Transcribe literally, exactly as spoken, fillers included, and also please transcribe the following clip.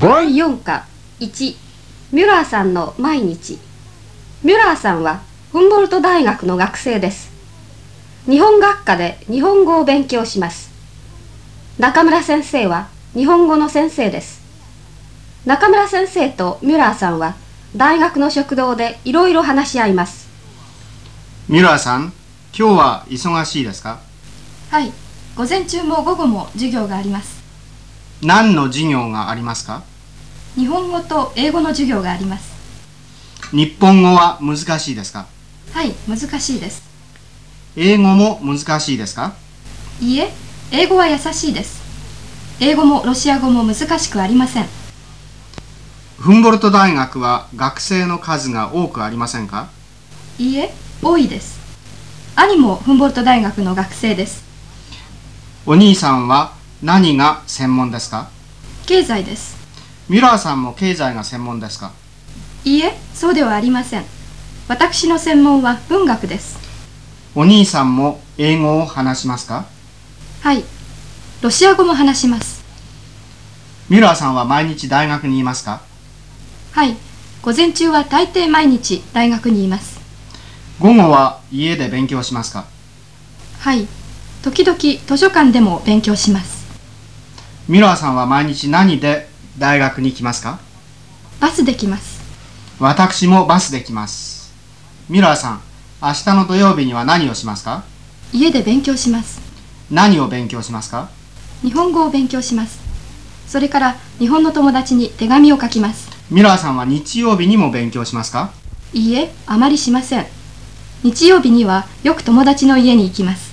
だいよん課いちミュラーさんの毎日。ミュラーさんはフンボルト大学の学生です。日本学科で日本語を勉強します。中村先生は日本語の先生です。中村先生とミュラーさんは大学の食堂でいろいろ話し合います。 ミュラーさん、今日は忙しいですか？ はい、午前中も午後も授業があります。 何の授業がありますか？ 日本語と英語の授業があります。 日本語は難しいですか？ はい、難しいです。 英語も難しいですか？ いいえ、英語は優しいです。英語もロシア語も難しくありません。 フンボルト大学は学生の数が多くありませんか？ いいえ、多いです。兄もフンボルト大学の学生です。 お兄さんは何が専門ですか？ 経済です。 ミュラーさんも経済が専門ですか？ いいえ、そうではありません。私の専門は文学です。 お兄さんも英語を話しますか？ はい、ロシア語も話します。 ミュラーさんは毎日大学にいますか？ はい、午前中は大抵毎日大学にいます。 午後は家で勉強しますか？ はい、時々図書館でも勉強します。 ミュラーさんは毎日何で大学に来ますか？ バスで来ます。 私もバスで来ます。ミュラーさん、明日の土曜日には何をしますか？ 家で勉強します。 何を勉強しますか？ 日本語を勉強します。それから日本の友達に手紙を書きます。 ミュラーさんは日曜日にも勉強しますか？ いいえ、あまりしません。日曜日にはよく友達の家に行きます。